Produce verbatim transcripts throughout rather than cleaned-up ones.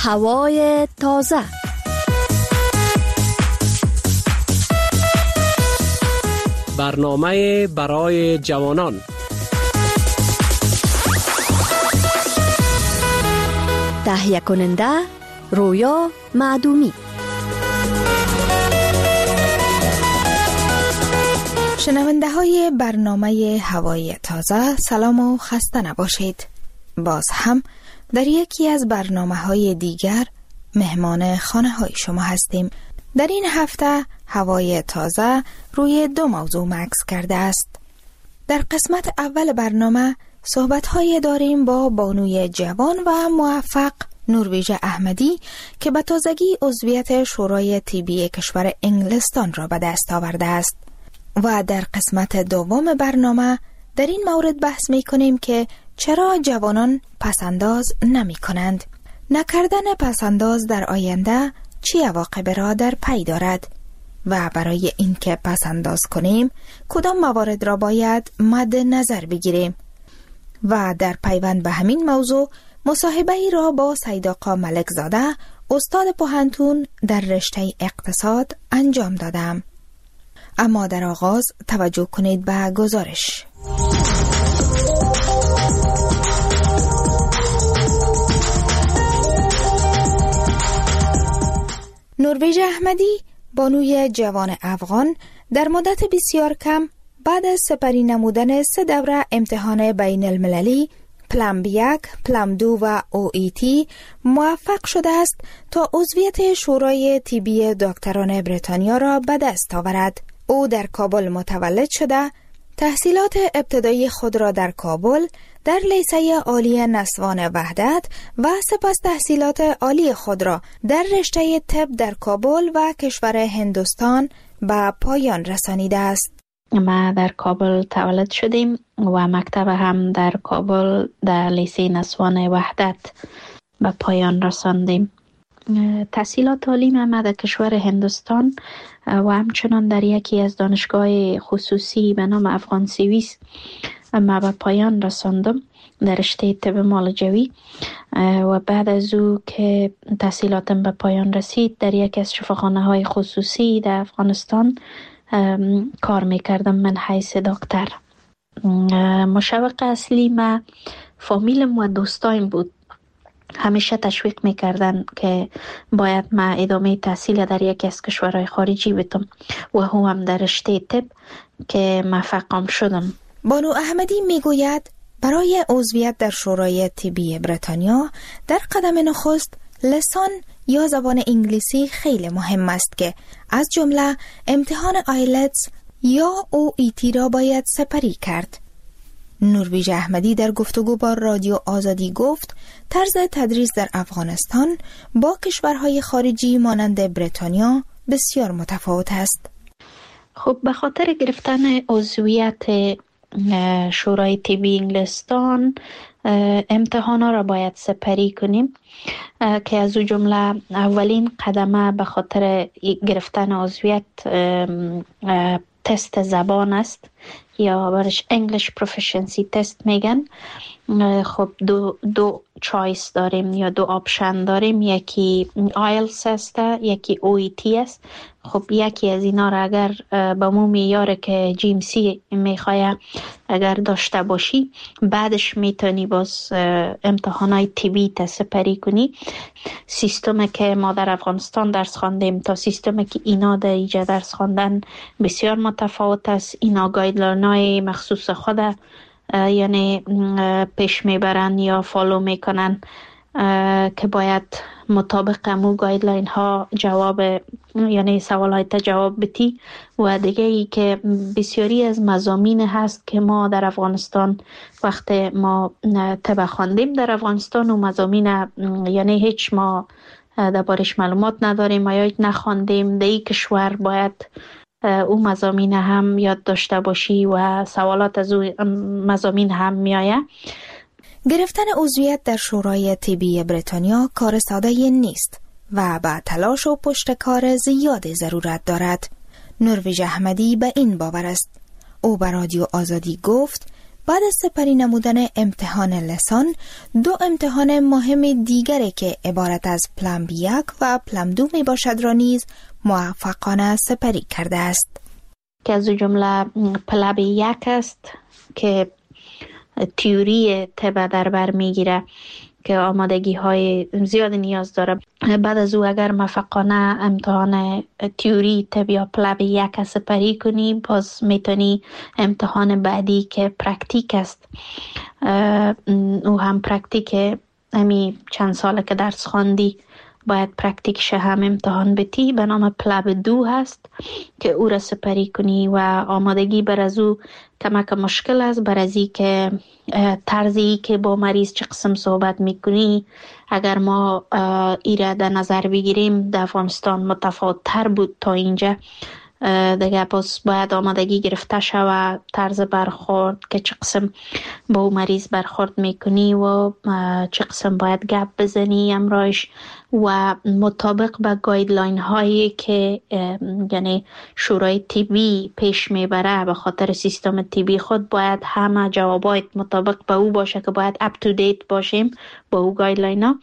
هوای تازه. برنامه برای جوانان. تهیه کننده رویا معدومی. شنونده های برنامه هوای تازه، سلام و خسته نباشید. باز هم در یکی از برنامه های دیگر مهمان خانه های شما هستیم. در این هفته هوای تازه روی دو موضوع مکس کرده است. در قسمت اول برنامه صحبت های داریم با بانوی جوان و موفق نروژ احمدی که به تازگی عضویت شورای طبی کشور انگلستان را به دست آورده است. و در قسمت دوم برنامه در این مورد بحث می کنیم که چرا جوانان پسنداز نمی کنند. نکردن پسنداز در آینده چه عواقب را در پی دارد و برای اینکه پسنداز کنیم کدام موارد را باید مد نظر بگیریم. و در پیوند به همین موضوع مصاحبه ای را با سید آقا ملک زاده استاد پوهنتون در رشته اقتصاد انجام دادم. اما در آغاز توجه کنید به گزارش. نروژ احمدی بانوی جوان افغان در مدت بسیار کم بعد از سپری نمودن سه دوره امتحان بین المللی پلم یک، پلم دو و او ای تی موفق شده است تا عضویت شورای طبی دکتران بریتانیا را به دست آورد. او در کابل متولد شده، تحصیلات ابتدایی خود را در کابل در لیسه عالی نسوان وحدت و سپس تحصیلات عالی خود را در رشته طب در کابل و کشور هندوستان به پایان رسانیده است. ما در کابل تولد شدیم و مکتب هم در کابل در لیسه نسوان وحدت به پایان رساندیم. تحصیلات تعلیم ما در کشور هندوستان و همچنان در یکی از دانشگاه خصوصی به نام افغان سیویس ما به پایان رساندم در رشته طب معالجوی. و بعد از او که تحصیلاتم به پایان رسید در یکی از شفاخانه های خصوصی در افغانستان کار میکردم من حیث دکتر. مشوق اصلی ما فامیلم و دوستایم بود. همیشه تشویق میکردن که باید ما ادامه تحصیل در یکی از کشورهای خارجی بدم و هم در رشته طب که موفقم شدم. بانو احمدی میگوید برای عضویت در شورای طبی بریتانیا در قدم نخست لسان یا زبان انگلیسی خیلی مهم است که از جمله امتحان آیلتس یا او ای تی را باید سپری کرد. نروژ احمدی در گفتگو با رادیو آزادی گفت طرز تدریس در افغانستان با کشورهای خارجی مانند بریتانیا بسیار متفاوت است. خب به خاطر گرفتن عضویت شورای طبی انگلستان امتحانا را باید سپری کنیم که از او جمله اولین قدمه به خاطر گرفتن عضویت تست زبان است یا برش انگلیش پروفیشنسی تست میگن. خب دو دو چایس داریم یا دو آپشن داریم، یکی آیلتس است یکی او ای تی است. خب یکی از اینا را اگر با مو میاره که جی ام سی میخواه اگر داشته باشی بعدش میتونی باز امتحانای طبی تا سپری کنی. سیستمی که ما در افغانستان درس خواندیم تا سیستمی که اینا در اینجا درس خواندن بسیار متفاوت است. اینا گایدلاینای مخصوص خود یعنی پیش میبرن یا فالو میکنن که باید مطابق امو گایدلاین ها جواب یعنی سوالات جواب بدی. و دیگه ای که بسیاری از مضامین هست که ما در افغانستان وقت ما طب خواندیم در افغانستان و مضامین یعنی هیچ ما دربارش معلومات نداریم یا نخواندیم. در این کشور باید او مضامین هم یاد داشته باشی و سوالات از او مضامین هم میآید. گرفتن عضویت در شورای طبی بریتانیا کار ساده نیست و با تلاش و پشتکار زیاد ضرورت دارد. نروژ احمدی به این باور است. او به رادیو آزادی گفت بعد از سپری نمودن امتحان لسان، دو امتحان مهم دیگری که عبارت از پلم یک و پلم دو می باشد را نیز موفقانه سپری کرده است. که از جمله پلم یک است که تیوری طب در بر میگیره که آمادگی های زیاد نیاز داره. بعد از او اگر موفقانه امتحان تیوری طب یا پلم یک سپری کنی، باز میتونی امتحان بعدی که پرکتیک است، او هم پرکتیک امی چند ساله که درس خواندی باید پرکتیکش هم امتحان بتی، به نام پلم دو هست که او را سپری کنی و آمادگی بر از او کمک مشکل است، بر ازی که طرزی که با مریض چه قسم صحبت میکنی اگر ما ایره در نظر بگیریم در افغانستان متفاوت تر بود تا اینجا دیگه. پس باید آمادگی گرفته شود طرز برخورد که چه قسم با مریض برخورد میکنی و چه قسم باید گپ بزنی امرایش و مطابق به گایدلاین هایی که یعنی شورای طبی پیش میبره به خاطر سیستم طبی خود باید همه جوابات مطابق به او باشه که باید اپ تو دیت باشیم با او گایدلاین ها.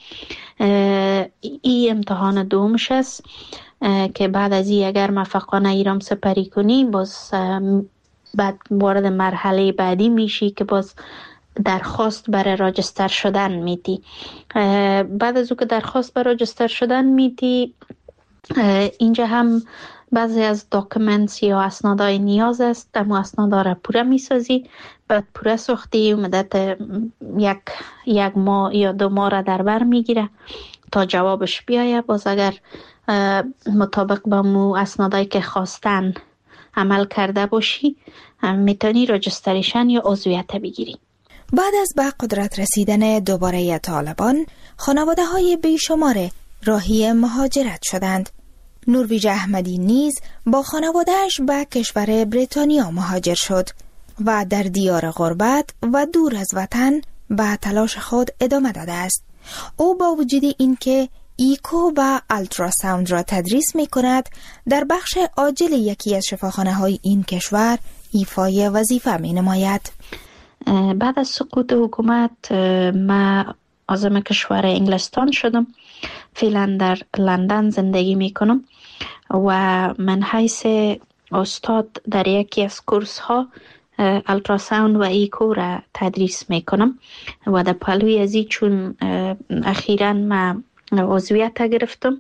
این امتحان دومش است که بعد از این اگر موفقانه ایرام سپری کنی باز بعد وارد مرحله بعدی میشی که باز درخواست برای راجستر شدن میدی. بعد از او که درخواست برای راجستر شدن میدی، اینجا هم بعضی از داکومنتس یا اسنادهای نیاز است، اما اسنادا را پوره میسازی. بعد پوره ساختی مدت یک یک ماه یا دو ماه را در بر میگیره تا جوابش بیایه. باز اگر مطابق با مو اسنادایی که خواستن عمل کرده باشی میتونی راجستریشن یا عضویت بگیری. بعد از به قدرت رسیدن دوباره طالبان، خانواده های بیشمار راهی مهاجرت شدند. نرویج احمدی نیز با خانوادهش به کشور بریتانیا مهاجر شد و در دیار غربت و دور از وطن به تلاش خود ادامه داده است. او با وجود اینکه ایکو و التراساوند را تدریس می کند، در بخش عاجل یکی از شفاخانه های این کشور ایفای وظیفه می نماید. بعد از سقوط حکومت من عازم کشور انگلستان شدم. فعلا در لندن زندگی می کنم و من حیث استاد در یکی از کورس ها التراساوند و ایکو را تدریس می کنم و در پلوی ازی چون اخیراً من عضویت گرفتم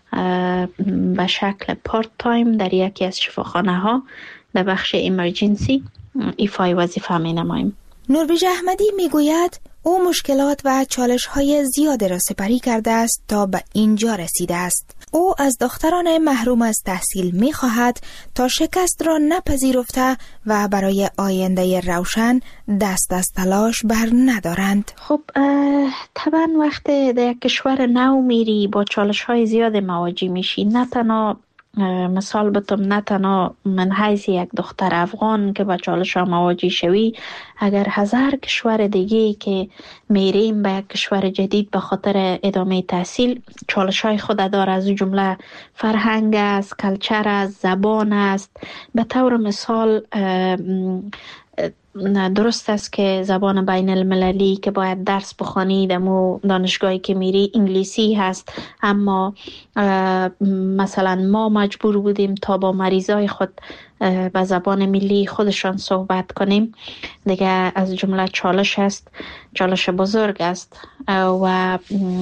به شکل پارت تایم در یکی از شفاخانه ها در بخش ایمرجنسی ایفای وظیفه می نمایم. نرویج احمدی می گوید او مشکلات و چالش های زیاده را سپری کرده است تا به اینجا رسیده است. او از دختران محروم از تحصیل می خواهد تا شکست را نپذیرفته و برای آینده روشن دست از تلاش بر ندارند. خب طبعا وقت در کشور نو میری با چالش های زیاد مواجه میشی. نه تنها مثال بتم نه تنها من حیث یک دختر افغان که با چالش ها مواجه شوی، اگر هزار کشور دیگه که میریم به یک کشور جدید به خاطر ادامه تحصیل چالش های خود داره، از جمله فرهنگ است، کلچر است، زبان است. به طور مثال درست است که زبان بین المللی که باید درس بخوانی دمو دانشگاهی که میری انگلیسی هست، اما مثلا ما مجبور بودیم تا با مریضای خود به زبان ملی خودشان صحبت کنیم. دیگه از جمله چالش است، چالش بزرگ است. و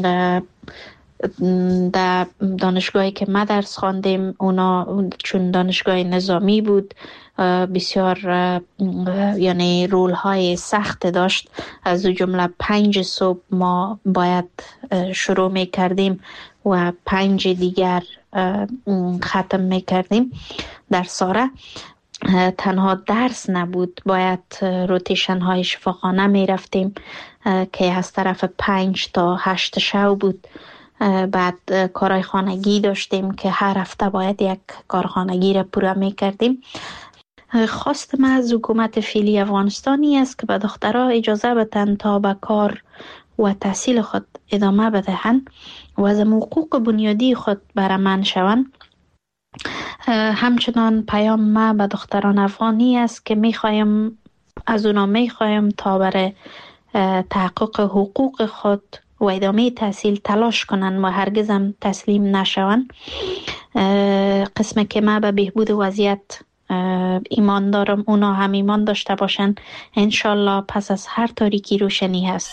در دانشگاهی که ما درس خواندیم اونا چون دانشگاه نظامی بود بسیار یعنی رول های سخت داشت. از جمله پنج صبح ما باید شروع می کردیم و پنج دیگر ختم می کردیم در ساره. تنها درس نبود، باید روتیشن های شفاخانه می رفتیم که از طرف پنج تا هشت شو بود. بعد کارهای خانگی داشتیم که هر هفته باید یک کار خانگی را پوره می کردیم. خواست من از حکومت فعلی افغانستانی است که به دخترها اجازه بدن تا به کار و تحصیل خود ادامه بدهند و از حقوق بنیادی خود برامن شوند. همچنان پیام ما به دختران افغانی است که می خواهیم از اونا میخوایم تا برای تحقق حقوق خود و ادامه تحصیل تلاش کنن و هرگز هم تسلیم نشون. قسمه که ما به بهبود وضعیت ایمان دارم، اونا هم ایمان داشته باشن. انشالله پس از هر تاریکی روشنی هست.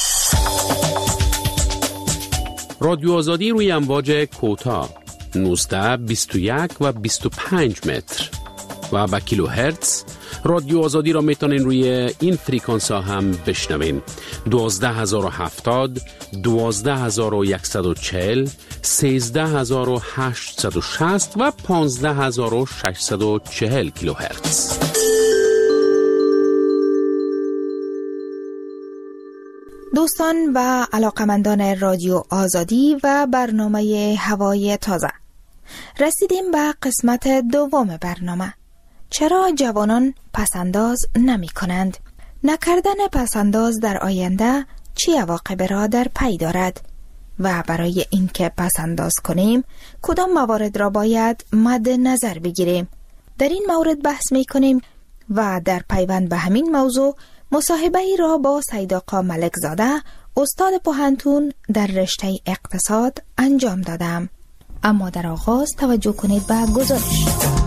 رادیو آزادی روی امواج کوتاه نوزده، بیست و یک و بیست و پنج متر و با کیلو هرتز. رادیو آزادی را میتونین روی این فریکانس ها هم بشنوین: دوازده هزار و هفتاد، دوازده هزار و صد و چهل، سیزده هزار و هشتصد و شصت و پانزده هزار و ششصد و چهل کیلو هرتز. دوستان و علاقمندان رادیو آزادی و برنامه هوای تازه، رسیدیم به قسمت دوم برنامه. چرا جوانان پسنداز نمی کنند؟ نکردن پسنداز در آینده چی عواقب را در پی دارد؟ و برای اینکه پسنداز کنیم کدام موارد را باید مد نظر بگیریم؟ در این مورد بحث می کنیم و در پیوند به همین موضوع مصاحبه ای را با سید آقا ملک زاده، استاد پوهنتون در رشته اقتصاد انجام دادم. اما در آغاز توجه کنید به گزارش.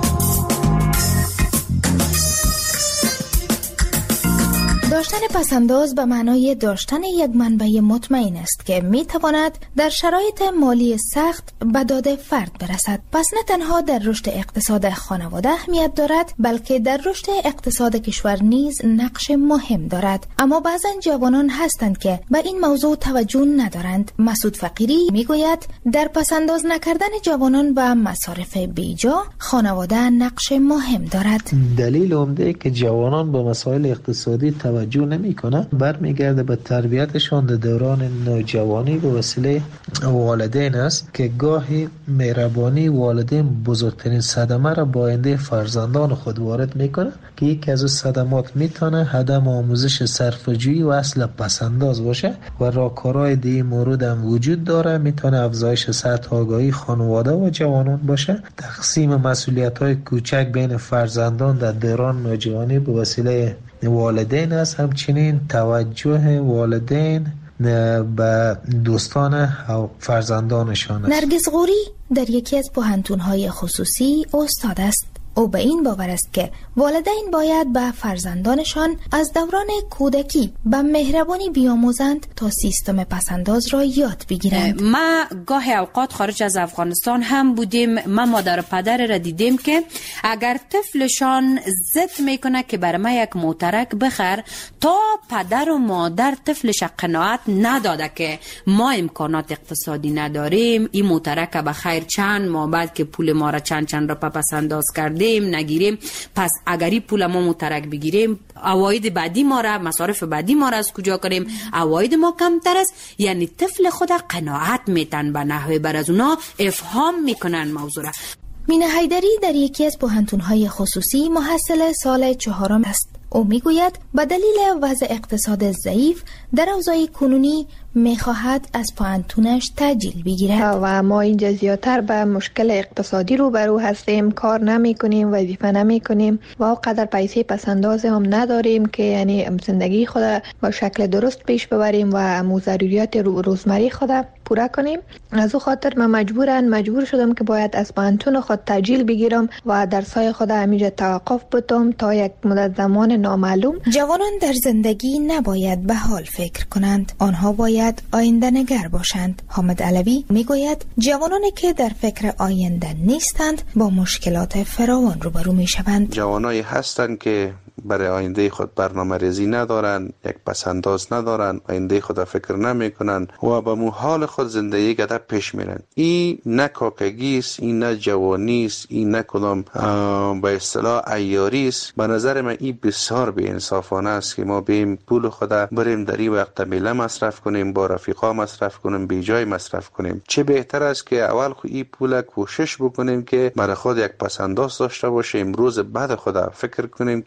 داشتن پسنداز به معنای داشتن یک منبع مطمئن است که می تواند در شرایط مالی سخت به داد فرد برسد. پس نه تنها در رشد اقتصاد خانواده اهمیت دارد، بلکه در رشد اقتصاد کشور نیز نقش مهم دارد. اما بعضا جوانان هستند که به این موضوع توجه ندارند. مسعود فقیری می گوید در پسنداز نکردن جوانان و مصارف بیجا خانواده نقش مهم دارد. دلیل عمده که جوانان به مسائل اقتصادی توجه نمی کنه برمیگرده به تربیتشان در دوران نوجوانی به وسیله والدین است که گاهی مهربانی والدین بزرگترین صدمه را با آینده فرزندان خود وارد میکنه که یکی از صدمات میتونه عدم آموزش صرفه‌جویی و اصل پسنداز باشه و راهکارهای دیگه مورد هم وجود داره. میتونه افزایش سطح آگاهی خانواده و جوانان باشه، تقسیم مسئولیت‌های کوچک بین فرزندان در دوران نوجوانی به وسیله والدین است، همچنین توجه والدین به دوستان فرزندانشان است. نرگس غوری در یکی از پوهنتون‌های خصوصی استاد است. او به این باور است که والدین باید به فرزندانشان از دوران کودکی به مهربانی بیاموزند تا سیستم پسنداز را یاد بگیرند. ما گاهی اوقات خارج از افغانستان هم بودیم، ما مادر و پدر را دیدیم که اگر طفلشان ضد میکنه که برای ما یک موترک بخر، تا پدر و مادر طفلش قناعت نداده که ما امکانات اقتصادی نداریم، این موترک به خیر چند ماه بعد که پول ما را چند چند را پسنداز کرد نگیریم، پس اگری پول ما مترک بگیریم، عواید بعدی ما را، مصارف بعدی ما را از کجا کنیم؟ عواید ما کمتر است. یعنی طفل خود قناعت میتن به نحوه بر از اونا افهام میکنن موضوع را. مینه حیدری در یکی از پوهنتون‌های خصوصی محصل سال چهارم است. او میگوید به دلیل وضع اقتصاد ضعیف در اوضاع کنونی میخواهد از پوهنتونش تأجیل بگیرد و ما اینجا زیادتر به مشکل اقتصادی روبرو هستیم، کار نمی کنیم، وظیفه نمی کنیم و اونقدر پیسه پسنداز هم نداریم که یعنی زندگی خود با شکل درست پیش ببریم و مو ضروریات روزمره خود پورا کنیم. از او خاطر من مجبورن مجبور شدم که باید از پوهنتون خود تأجیل بگیرم و درسای خود همیشه توقف بدم تا یک مدت زمان نامعلوم. جوانان در زندگی نباید به حال فکر کنند، آنها باید آینده نگر باشند. حامد علوی میگوید جوانانی که در فکر آینده نیستند با مشکلات فراوان روبرو میشوند. جوانایی هستند که برای آینده خود برنامه ریزی ندارن، یک پسنداز ندارن، آینده خود فکر نمی کنن و به مو حال خود زندگی گده پیش میرن. این نه کاکگی است، این نه جوانی است، این نه کدام به اصطلاح عیاری است. به نظر من این بسیار بی انصافانه است که ما بیم پول خود بریم در این وقت میله مصرف کنیم، با رفیقا مصرف کنیم، بی جای مصرف کنیم. چه بهتر است که اول خو این پول کوشش بکنیم که برای خود یک پسنداز داشته باشیم، روز بعد خود فکر کنیم که خدای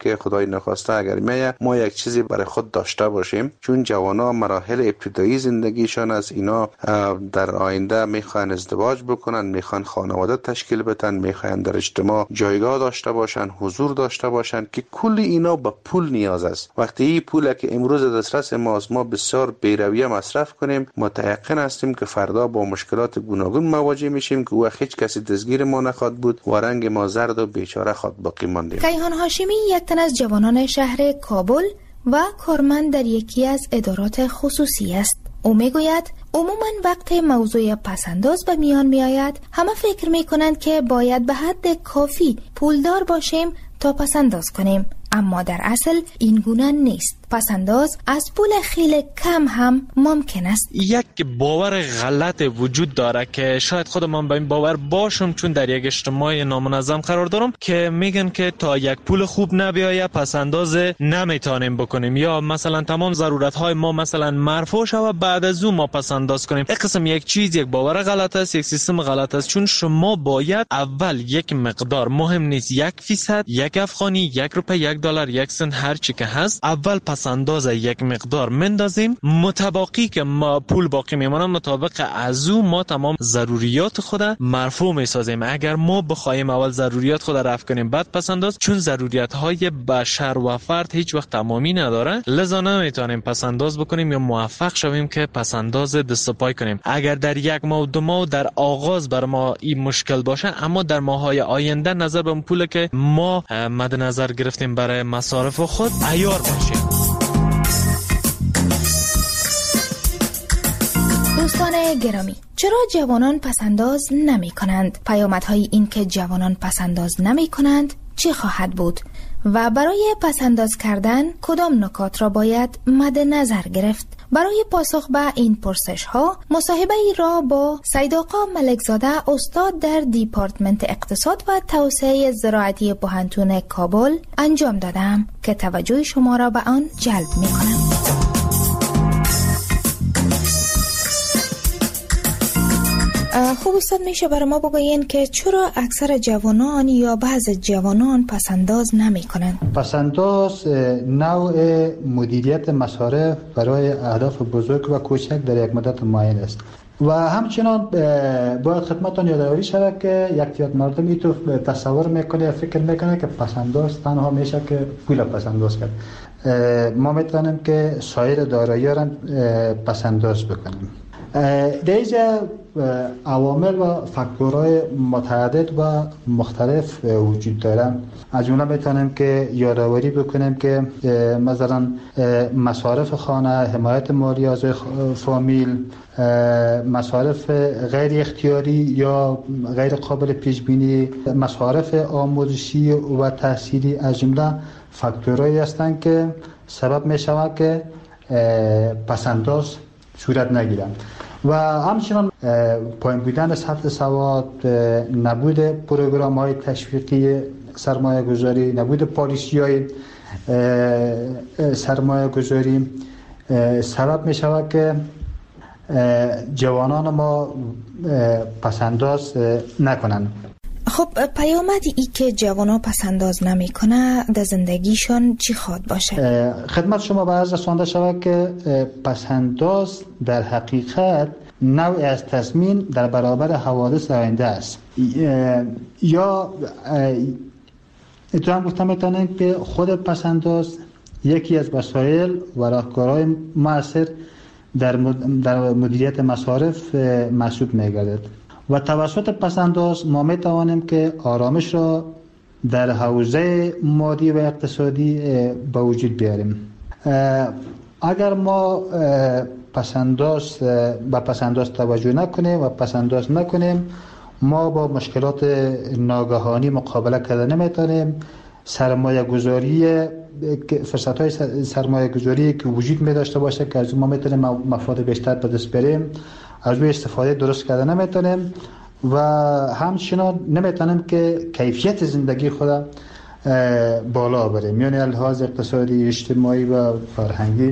برای نخسته اگر میایه ما یک چیزی برای خود داشته باشیم، چون جوانا مراحل ابتدایی زندگیشان از اینا در آینده میخوان ازدواج بکنن، میخوان خانواده تشکیل بدن، میخوان در اجتماع جایگاه داشته باشن، حضور داشته باشن که کل اینا به پول نیاز است. وقتی این پولی که امروز دسترس ماست ما بسیار بی‌رویه مصرف کنیم، متيقن هستیم که فردا با مشکلات گوناگون مواجه میشیم که وقت هیچ کسی دستگیر ما نخواد بود و رنگ ما زرد و بیچاره خود باقی ماندیم. کیهان هاشمی یک تن از جوانان شهر کابل و کارمند در یکی از ادارات خصوصی است. او میگوید عموما وقت موضوع پسنداز به میان می آید همه فکر می کنند که باید به حد کافی پولدار باشیم تا پسنداز کنیم، اما در اصل این گونه نیست. پسنداز از پول خیلی کم هم ممکن است. یک باور غلط وجود داره که شاید خودم به این باور باشم، چون در یک اجتماع نامنظم قرار دارم که میگن که تا یک پول خوب نبیایه پسنداز نمیتونیم بکنیم، یا مثلا تمام ضرورت های ما مثلا مرفوع شود بعد از اون ما پسنداز کنیم. یک قسم یک چیز، یک باور غلط است، یک سیستم غلط است، چون شما باید اول یک مقدار، مهم نیست یک فیصد، یک افغانی، یک روپیه، یک دلار، یک سنت، هر چی که هست، اول پسنداز یک مقدار مندازیم، متباقی که ما پول باقی میمونه مطابق از او ما تمام ضروریات خود مرفوع میسازیم. اگر ما بخوایم اول ضروریات خود رفع کنیم بعد پسنداز، چون ضروریات های بشر و فرد هیچ وقت تمامی نداره، لذا نمیتونیم پسنداز بکنیم یا موفق شویم که پسنداز دست و پای کنیم. اگر در یک ماه دو ماه در آغاز بر ما این مشکل باشه، اما در ماهای آینده نظر به پول که ما مد نظر گرفتیم برای مصارف خود عیار باشیم. دوستان گرامی، چرا جوانان پسنداز نمی کنند؟ پیامدهای این که جوانان پسنداز نمی کنند چی خواهد بود؟ و برای پسنداز کردن کدام نکات را باید مد نظر گرفت؟ برای پاسخ به این پرسش ها مصاحبه ای را با سید آقا ملکزاده استاد در دیپارتمنت اقتصاد و توسعه زراعتی پوهنتون کابل انجام دادم که توجه شما را به آن جلب می کنم. خوب استاد، میشه برای ما بگوین که چرا اکثر جوانان یا بعض جوانان پسنداز نمی کنند؟ پسنداز نوع مدیریت مصارف برای اهداف بزرگ و کوچک در یک مدت معین است و همچنان باید خدمتتان یادآوری شود که یک تعداد مردم این تو تصور میکنه، فکر میکنه که پسنداز تنها میشه که پول پسنداز کرد. ما میتونیم که سایر دارایی را پسنداز بکنیم. در اینجا عوامل و فاکتورهای متعدد و مختلف وجود دارند. از جمله میتونیم که یادآوری بکنیم که مثلا مصارف خانه، حمایت مالی از فامیل، مصارف غیر اختیاری یا غیر قابل پیش بینی، مصارف آموزشی و تحصیلی از جمله فاکتورهایی هستند که سبب میشود که پسنداز صورت نگیرند. و همچنان پایین بودن سطح سواد، نبود پروگرام های تشویقی سرمایه گذاری، نبود پالیسی های سرمایه گذاری سبب می شود که جوانان ما پسنداز نکنند. خب پیامد ای که جوانا پسنداز نمی کنه در زندگیشون چی خواد باشه؟ خدمت شما به عرض رسانده شود که پسنداز در حقیقت نوع از تضمین در برابر حوادث آینده است. یا اتفاقا گفتم میتونیم که خود پسنداز یکی از وسایل و راهکارهای مؤثر در مدیریت مصارف محسوب میگردد و توسط پسنداز ما می توانیم که آرامش را در حوزه مادی و اقتصادی به وجود بیاریم. اگر ما پسنداز به پسنداز توجه نکنیم و پسنداز نکنیم، ما با مشکلات ناگهانی مقابله کرده نمیتونیم. سرمایه گذاری، فرصت های سرمایه گذاری که وجود می داشته باشه که از ما میتونیم مفاد بیشتر به دست بریم، از روی استفاده درست کرده نمیتونیم و همچنان نمیتونیم که کیفیت زندگی خود بالا بریم، یعنی لحاظ اقتصادی، اجتماعی و فرهنگی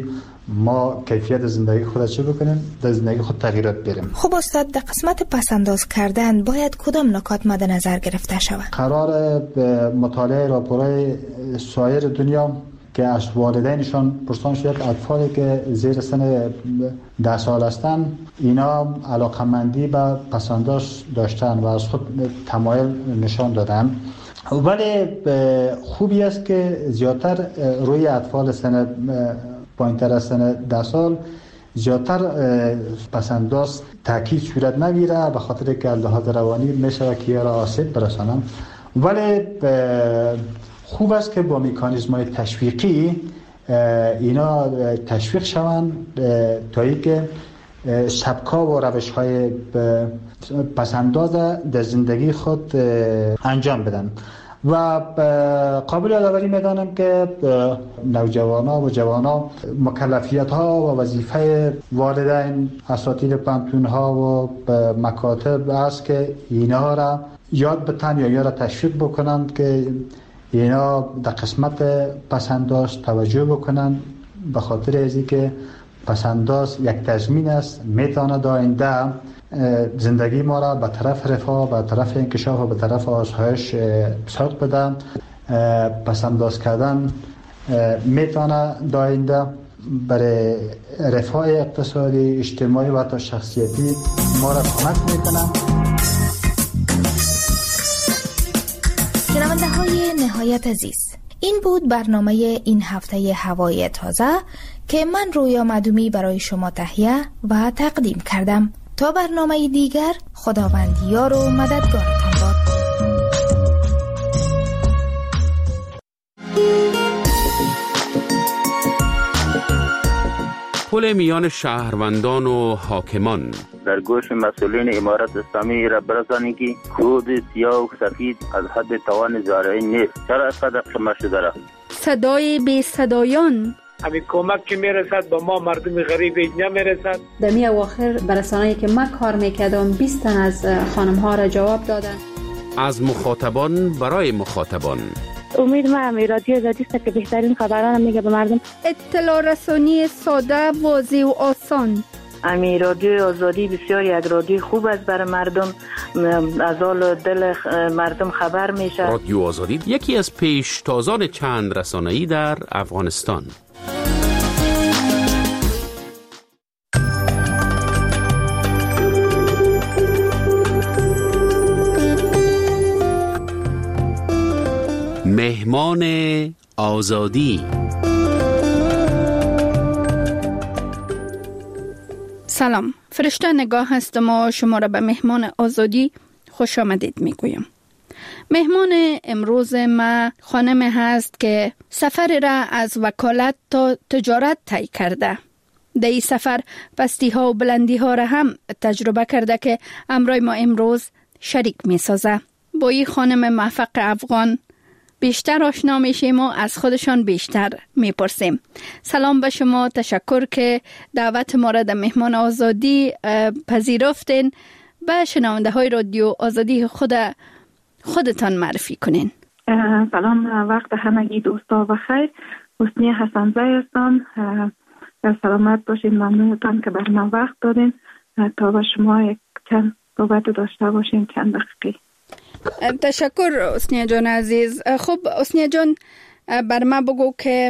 ما کیفیت زندگی خود چه بکنیم، در زندگی خود تغییرات بریم. خب استاد، در قسمت پسنداز کردن باید کدام نکات مد نظر گرفته شود؟ قرار مطالعه راپورهای سایر دنیا که از والدینشان پرسان شد اطفالی که زیر سن ده سال هستند اینا علاقمندی به پسنداز داشتن و از خود تمایل نشان دادن، ولی خوبی است که زیادتر روی اطفال سن پایین‌تر از سن ده سال زیادتر پسنداز تاکید صورت نگیره، به خاطر که لحاظ روانی میشه که را آسیب برسانن. ولی خوب است که با مکانیزم‌های تشویقی اینا تشویق شوند تا اینکه سبکا و روش‌های پسنداز در زندگی خود انجام بدن. و قابل یادآوری می‌دانم که نوجوانان و جوانان مکلفیت‌ها و وظیفه والدین، اساتید پانتون‌ها و مکاتب است که اینها را یاد بتن یا یا را تشویق بکنند که اینا در قسمت پسنداز توجه بکنند، به خاطر از اینکه پسنداز یک تضمین است میتواند آینده زندگی ما را به طرف رفاه، به طرف انکشاف و به طرف آسایش سوق بده. پسنداز کردن میتونه آینده برای رفاه اقتصادی، اجتماعی و حتی شخصیتی ما را کمک میکنه. شنونده های نهایت عزیز، این بود برنامه این هفته هوای تازه که من رویا معدومی برای شما تهیه و تقدیم کردم. تا برنامه دیگر، خداوند یار و مددگارتان باد. پل میان شهروندان و حاکمان. در گوش مسئولین امارت اسلامی را برسانید که کود سیاه و سفید از حد توان زارعی نیست. چرا از قدر شما شده را؟ صدای بی صدایان. همین کمک که میرسد با ما مردم غریب نمیرسد. در می اواخر برسانه‌ای که من کار میکردم بیست تن از خانم ها را جواب دادن. از مخاطبان برای مخاطبان. امید ما هم رادیو آزادی است که بهترین خبران میگه به مردم. اطلاع رسانی ساده، واضح و آسان. امی رادیو آزادی بسیار یک رادیو خوب است برای مردم، از حال دل مردم خبر میشه. رادیو آزادی یکی از پیشتازان چند رسانه‌ای در افغانستان. مهمان آزادی. سلام، فرشته نگاه هستم و شما را به مهمان آزادی خوش آمدید میگویم. مهمان امروز ما خانم هست که سفر را از وکالت تا تجارت طی کرده. در این سفر پستی ها و بلندی ها را هم تجربه کرده که امروز ما امروز شریک می سازه. با این خانم موفق افغان بیشتر آشنا میشیم و از خودشان بیشتر میپرسیم. سلام به شما، تشکر که دعوت ما را در مهمان آزادی پذیرفتین. به شنونده های رادیو آزادی خود خودتان معرفی کنین. سلام، وقت همگی دوستا بخیر. حسنی حسن‌زی هستم. سلامت باشین، ممنونتان که بر من وقت دادین تا با شما یک چند صحبت داشته باشیم چند دقیقه. تشکر حسنیه جان عزیز. خب حسنیه جان، بر ما بگو که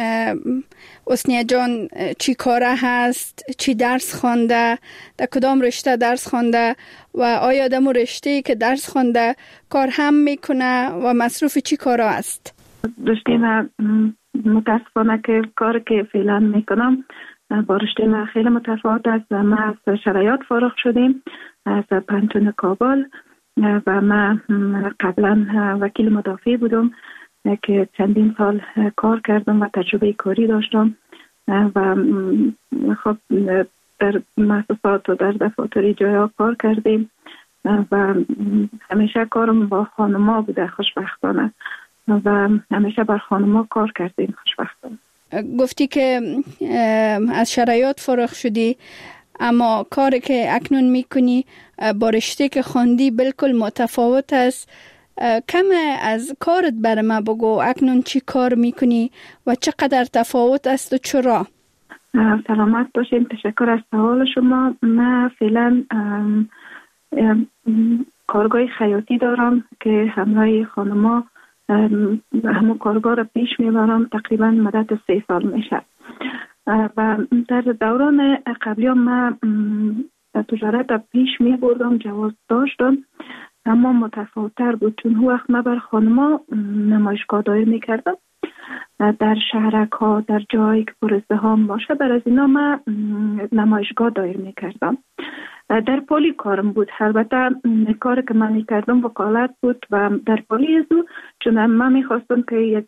حسنیه جان چی کاره هست، چی درس خوانده، در کدام رشته درس خوانده و آیا در رشته که درس خوانده کار هم میکنه و مصروف چی کاره است؟ رشته من متاسفانه که کار که فعلا میکنم با رشته من خیلی متفاوت است. من از شرایط فارغ شدیم از پانتون کابل و من قبلا وکیل مدافع بودم که چندین سال کار کردم و تجربه کاری داشتم و خب در مؤسسات و در دفاتر جایا کار کردیم و همیشه کارم با خانم‌ها بوده خوشبختانه و همیشه بر خانم‌ها کار کردیم خوشبختانه. گفتی که از شرایط فارغ شدی، اما کاری که اکنون میکنی با رشته که خواندی بالکل متفاوت است. کم از کارت بر ما بگو، اکنون چی کار میکنی و چقدر تفاوت است و چرا؟ سلامت باشین. تشکر از سوال شما. من فعلا ام ام کارگاه خیاطی دارم که همراه خانما همون کارگاه را پیش میبرم. تقریبا مدت سه سال میشه و در دوران قبلی من تجارت را پیش میبردم، جواز داشتم، اما متفاوت‌تر بود چون هو وقت من بر خانما نمایشگاه دایر میکردم در شهرک ها، در جایی که پر ازدحام باشه. بر از اینا من نمایشگاه دایر میکردم. در پلی کارم بود. البته کار که من میکردم وکالت بود و در پلی ازو چون من میخواستم که یک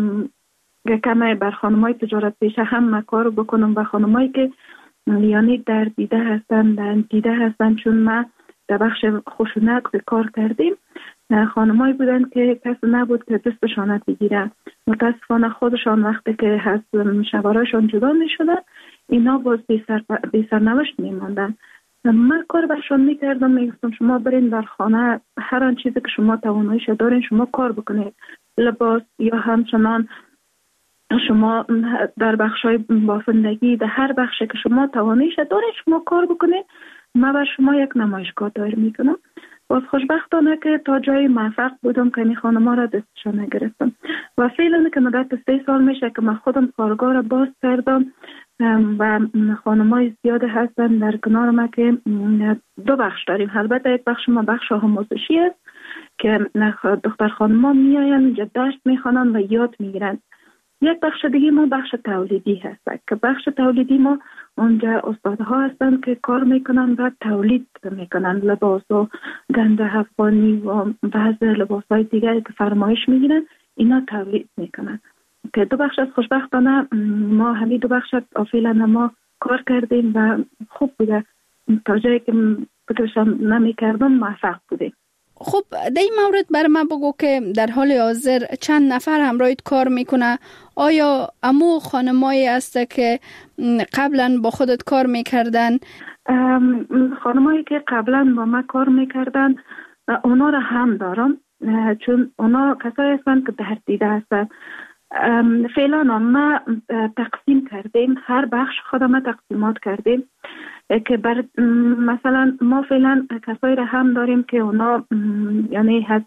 کمه بر خانمای تجارت پیشه هم کار بکنم و خانمایی که یعنی در دیده هستن در دیده هستن چون من در بخش خشونت کار کردیم. خانمایی بودن که کسی نبود که دستشان بگیره. متاسفانه خودشان وقتی که از شوهرشان جدا می شدن اینا باز بی سرنوشت می ماندن. من کار برشان می کردم، می گفتم شما برین در خانه هر آن چیزی که شما تواناییش دارین شما کار بکنید، لباس یا همچنان شما در بخشای بافندگی در هر بخشی که شما تواناییش دارین شما کار بکنید. من بر شما یک نمایشگاه دایر میکنم. باز خوشبختانه که تا جای موفق بودم که این خانم‌ها را دستشان نگرفتم و فعلا که مدت سه سال میشه که من خودم کارگاه را باز کردم و خانم‌های زیاده هستن در کنار ما که دو بخش داریم. البته یک بخش ما بخش آموزشی است که دختر خانم‌ها میاین اینجا درس میخوانن و یاد میگیرن. یک بخش دیگه ما بخش تولیدی هست که بخش تولیدی ما اونجا استادها هستن که کار میکنن و تولید میکنن لباس و گنده افغانی و بعض لباس های دیگری که فرمایش میگیرن اینا تولید میکنن که دو بخش از خوشبختانه ما همین دو بخش فعلا ما کار کردیم و خوب بوده. تا جایی که فکرشم نمیکردم موفق بودیم. خب در این مورد بر من بگو که در حال حاضر چند نفر همراهت کار میکنه؟ آیا امو خانمایی است که قبلا با خودت کار میکردن؟ خانمایی که قبلا با من کار میکردن اونا را هم دارم چون اونا کسایی هستن که در دیده هستن. فعلا ما تقسیم کردیم، هر بخش خودم تقسیمات کردیم که بر مثلا ما فعلا کسایی را هم داریم که اونا یعنی هست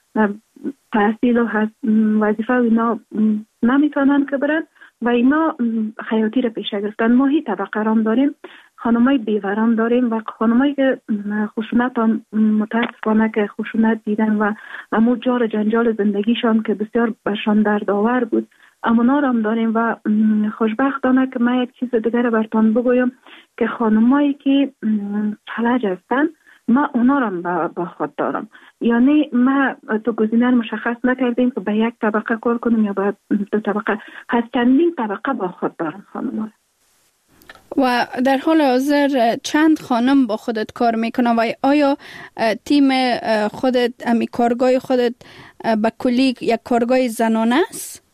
تحصیل و هست وظیفه و اینا نمیتونن که برن و اینا خیاطی را پیشه گرفتن. ما هی طبقه رام داریم، خانمای بیورام داریم و خانمایی که خشونت هم متاسفانه که خشونت دیدن و امو جار جنجال زندگیشان که بسیار برشان دردآور بود امونا را هم داریم. و خوشبختانه که من یک چیز دیگر براتون بگویم که خانمایی که فلج هستن ما اونا را با خود دارم. یعنی ما تو گزینه مشخص نکردیم که به یک طبقه کار کنیم یا به دو طبقه، هست چندین طبقه با خود دارم خانم‌ها. و در حال حاضر چند خانم با خودت کار میکنه و آیا تیم خودت امی کارگاه خودت به کلی یک کارگاه زنانه است؟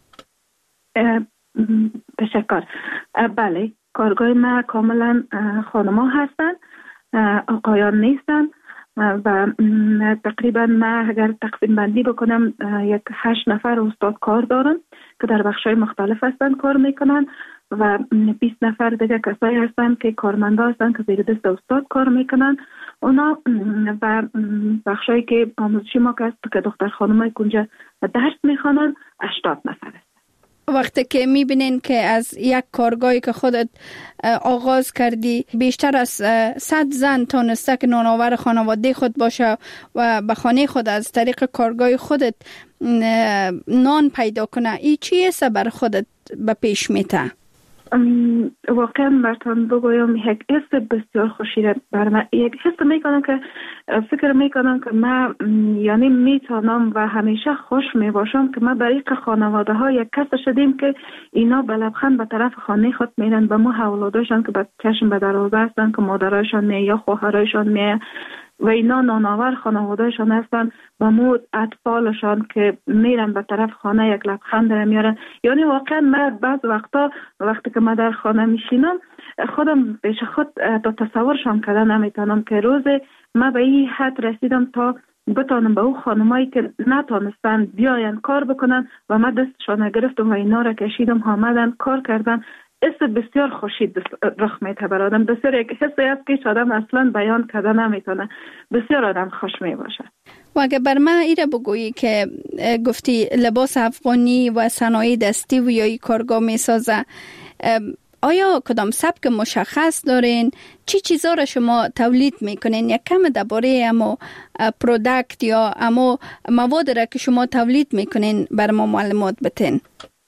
تشکر. بله کارگاه ما کاملا خانم‌ها هستن، آقایان نیستن و تقریبا ما اگر تقسیم بندی بکنم یک هشت نفر استاد کار دارم که در بخش‌های مختلف هستن کار میکنن و بیست نفر دیگه کسایی هستن که کارمندا هستن که زیر دست استاد کار میکنن اونا و بخشایی که آموزشی ما که دختر خانمای کنجا درس میخوانن هشتاد نفر هستن. وقتی که میبینین که از یک کارگاهی که خودت آغاز کردی بیشتر از صد زن تونسته که نانآور خانواده خود باشه و به خانه خود از طریق کارگاه خودت نان پیدا کنه، این چیه بر خودت به پیش میته؟ واقعا براتون بگویم یک حس بسیار خوشی بر من، یک حس میکنم که فکر میکنم که من یعنی میتونم و همیشه خوش میباشم که ما برای خانواده ها یک کس شدیم که اینا به لبخند به طرف خانه خود میرن، به ما اولاداشان که به چشم به دروازه هستن که مادرایشان می یا خواهرایشان می و اینا نانآور خانوادهشان هستن و مود اطفالشان که میرن به طرف خانه یک لبخند میارن. یعنی واقعا من بعض وقتا وقتی که من در خانه میشینم خودم پیش خود تا تصورشان کردن نمیتونم که روز من به این حد رسیدم تا بتونم به او خانمایی که نتونستن بیاین کار بکنن و من دستشان گرفتم و اینا را کشیدم آمدن کار کردن حس بسیار خوشی رخ میده بر آدم. بسیار یک حسی است که آدم اصلا بیان کرده نمیتونه. بسیار آدم خوش می باشه. و اگه بر من ایره بگویی که گفتی لباس افغانی و صنایع دستی و یا کارگاه می سازه، آیا کدام سبک مشخص دارین؟ چی چیزا را شما تولید میکنین؟ یک کم درباره امو پروداکت یا امو مواد را که شما تولید میکنین بر ما معلومات بتین.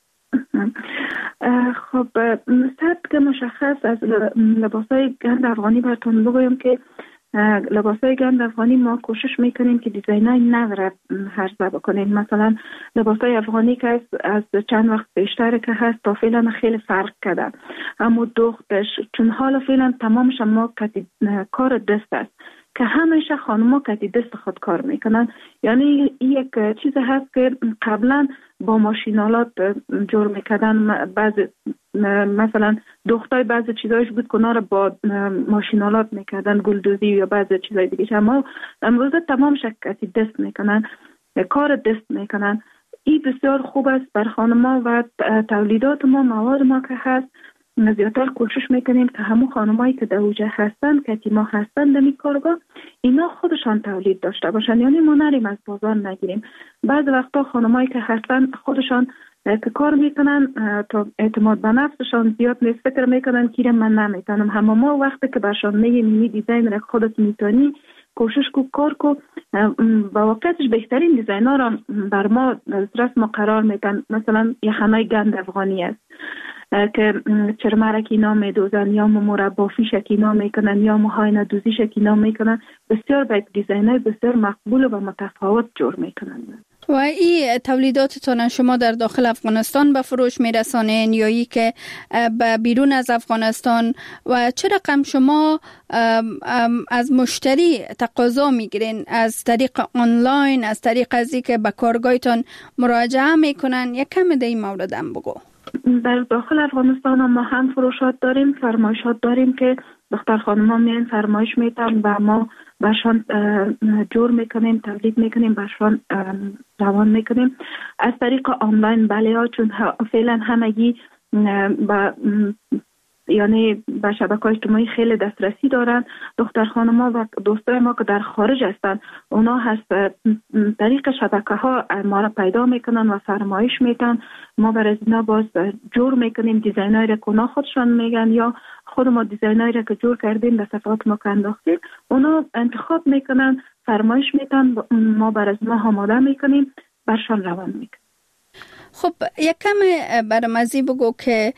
خب سبک مشخص از لباسای گند افغانی براتون بگویم که لباسای گند افغانی ما کوشش میکنیم که دیزاینای نو را عرضه بکنیم. مثلا لباسای افغانی که از چند وقت بیشتر که هست تا فعلا خیلی فرق کرده، اما دوختش چون حالا فعلا تمامش ما کار دست است که همیشه خانم‌ها کتی دست خود کار میکنن. یعنی یک چیز هست که قبلا با ماشینالات جور میکردن، بعض مثلا دختای بعض چیزایش بود که اونا رو با ماشینالات میکردن، گلدوزی یا بعض چیزای دیگه. اما امروز تمام شکتی دست میکنن، کار دست میکنن. این بسیار خوب است بر خانم‌ها و تولیدات ما، مواد ما که هست زیادتر کوشش میکنیم که همون خانمایی که در اوجه هستن که ما هستن در این کارگاه اینا خودشان تولید داشته باشن. یعنی ما نریم از بازار نگیریم. بعض وقتا خانمایی که هستن خودشان که کار میکنن تا اعتماد به نفسشان زیاد نیست، فکر میکنن که من نمیتونم. همه ما وقتی که برشان میگیم می دیزاین را خودت میتونی، کوشش کو کار کو، با واقعیتش بهترین دیزاین‌ها را بر ما دسترس ما قرار میدن. مثلا یخنای گند افغانی است که چرمرک اینا میدوزن یا مربا فیش اینا میکنن یا موهای ندوزیش اینا میکنن. بسیار به دیزاین‌های بسیار مقبول و متفاوت جور میکنن. و این تولیداتتون شما در داخل افغانستان به فروش میرسانین یا ای که به بیرون از افغانستان؟ و چه رقم شما از مشتری تقاضا میگیرین؟ از طریق آنلاین، از طریق ازی که به کارگاهتون مراجعه میکنن؟ یک کم در این مورد هم بگو. در داخل افغانستان ما هم فروشات داریم، فرمایشات داریم که دختر خانم ها میان فرمایش میتن و ما برشان جور میکنیم، تولید میکنیم، برشان روان میکنیم. از طریق آنلاین بله ها، چون فعلا همگی با یعنی به شبکه‌های اجتماعی خیلی دسترسی دارن. دختر خانم‌ها و دوستای ما که در خارج هستن اونا هست طریق شبکه‌ها ما را پیدا میکنن و فرمایش میتن. ما برای اینا باز جور میکنیم دیزاینایی را که اونا خودشان میگن یا خود ما دیزاینایی را که جور کردیم در صفحات ما که انداختیم اونا انتخاب میکنن، فرمایش میتن، ما برای اینا آماده میکنیم، برشان روان میکنیم. خب یک کم برام ازی بگو که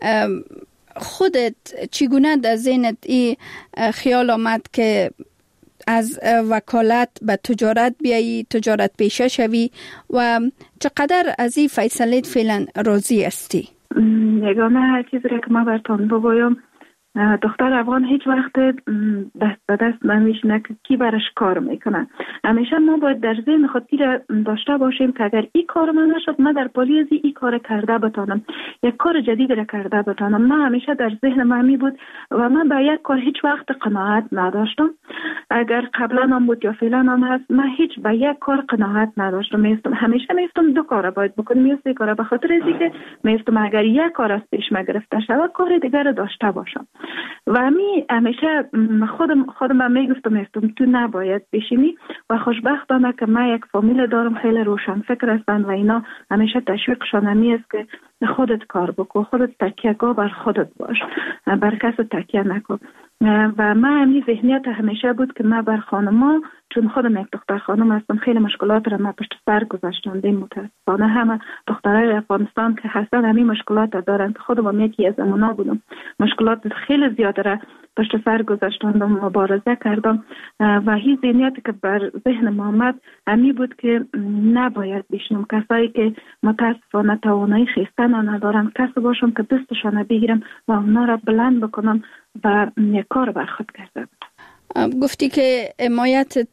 خودت چگونه در ذهنت این خیال آمد که از وکالت به تجارت بیایی، تجارت پیشه شوی و چقدر از این فیصله فعلا راضی هستی؟ یگانه چیزی که من براتون بگویم، دختر افغان هیچ وقت دست به دست نمیشینه که کی برش کار میکنه. همیشه ما باید در ذهن خود داشته باشیم که اگر این کار من نشد من در پالیزی این کار کرده بتانم، یک کار جدید را کرده بتانم. من همیشه در ذهن من می بود و من با یک کار هیچ وقت قناعت نداشتم. اگر قبلا هم بود یا فعلا هم هست، من هیچ با یک کار قناعت نداشتم. میستم همیشه میستم دو کار باید بکنم یا سه کار، به خاطر اینکه میستم اگر یک کار از پیش ما گرفته شود کار دیگر داشته باشم. و می همیشه خودم خودم میگفتم میستم تو نباید بشینی و خوشبختانه که من یک فامیل دارم خیلی روشن فکر هستن و اینا همیشه تشویقشان همی است که خودت کار بکن، خودت تکیه گاه بر خودت باش، بر کس تکیه نکن. و من همین ذهنیت همیشه بود که من بر خانما، چون خودم یک دختر خانم هستم، خیلی مشکلات را من پشت سر گذاشتم. متاسفانه همه دخترای افغانستان که هستن همین مشکلات دارن. خودم یکی از اونا بودم، مشکلات خیلی زیاده را پشت سر گذاشتم، مبارزه کردم و هیچ ذهنیتی که بر ذهن ما آمد همین بود که نباید بشنم کسایی که متاسفانه توانایی خیستن ندارن، کسی باشم که دستشان بگیرم و اونا را بلند بکنم و یک کار بر خود کردم. گفتی که حمایتت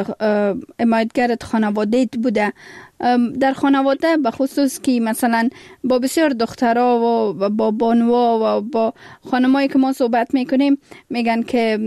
حمایتگرت خانواده‌ت بوده. در خانواده به خصوص که مثلا با بسیار دخترها و با بانوا و با خانمایی که ما صحبت میکنیم میگن که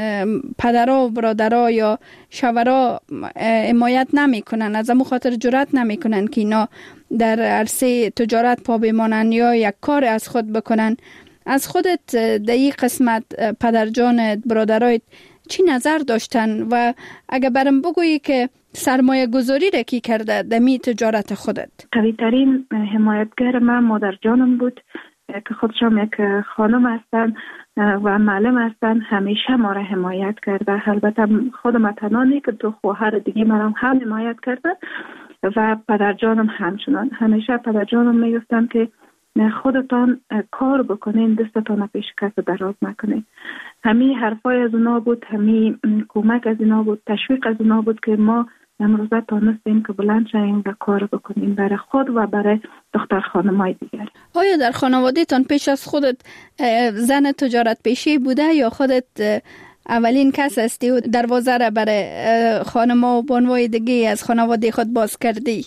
پدرها و برادرها یا شوهرها حمایت نمیکنن، از همون خاطر جرأت نمیکنن که اینا در عرصه تجارت پا بمانن یا یک کار از خود بکنن. از خودت در این قسمت پدرجانت، برادرایت چی نظر داشتن و اگه برام بگویی که سرمایه گذاری را کی کرده دمی تجارت خودت؟ قوی ترین حمایتگر من مادر جانم بود که خودشم یک خانم هستن و معلم هستن. همیشه ما را حمایت کرده. البته خودم تنانی که دو خواهر دیگه مرا هم حمایت کردن و پدر جانم همچنان. همیشه پدر جانم میگفتن که خودتان کار بکنین، دستتان پیش کس دراز نکنین. همین حرفای از اونا بود، همین کمک از اونا بود، تشویق از اونا بود که ما امروزه تانستیم که بلند شویم و کار بکنیم برای خود و برای دختر خانمای دیگر. آیا در خانواده تان پیش از خودت زن تجارت پیشی بوده یا خودت اولین کس هستی و دروازه را برای خانما و بانوای دیگه از خانواده خود باز کردی؟